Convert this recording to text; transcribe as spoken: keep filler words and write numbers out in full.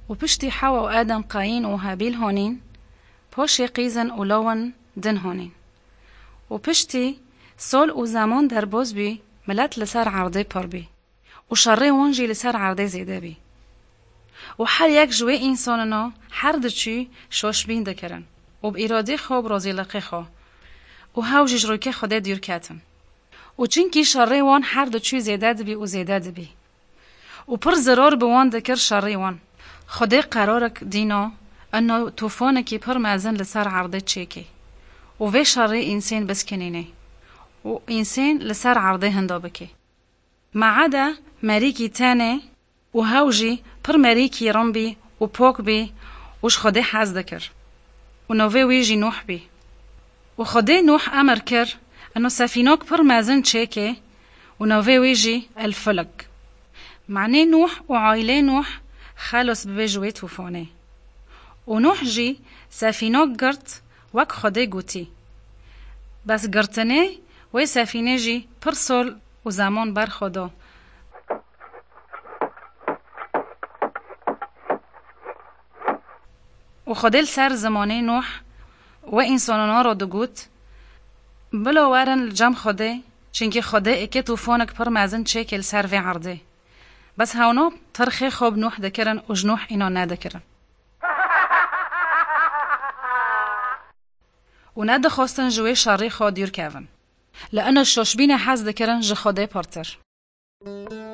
و پشتی حوا و آدم قاین و هابیل هونین پاشی قیزن و لون دن هونین و پشتی سال و زمان در باز بی ملت لسر عرضه پر بی و شره وانجی لسر عرضه زیده بی و هر یک جوه انساننا هر دچی شوش بین دکرن و با اراده خواب رازی لقی خواه و هاوجیج روی که خوده دیر کتن و چنکی شره وان هر دچی زیده دبی و زیده دبی و پر ضرار بوان دکر شره وان خوده قرارک دینا انه توفانه کی پر مازن لسر عرضه چیکی و وی شره انسان بس کنینه و انسان لسر عرضه هندا بکی معاده مریکی تانه و هاوجی پر مریکی رنبی و پاک بی وش خوده حز دکر و نوه ویجی نوح بی و خوده نوح امر کر انو سفیناک پر مازن چیکه و نوه ویجی الفلک معنی نوح و عائله نوح خلص ببجوه توفانه و نوح جی سفیناک گرت وک خوده گوتی بس گرتنه و سفینه جی پر سال و زمان بر خدا و خودل سر زمانه نوح و انسانانا را دگوت بلا ورن الجم خوده چنکه خوده اکه توفانک پر مازن چکل سر و عرضه بس هاونا ترخی خواب نوح دکرن و جنوح اینا ندکرن و ند خواستن جوی شاری خواه دیر کون لأن الشوشبین حز دکرن جه خوده پرتر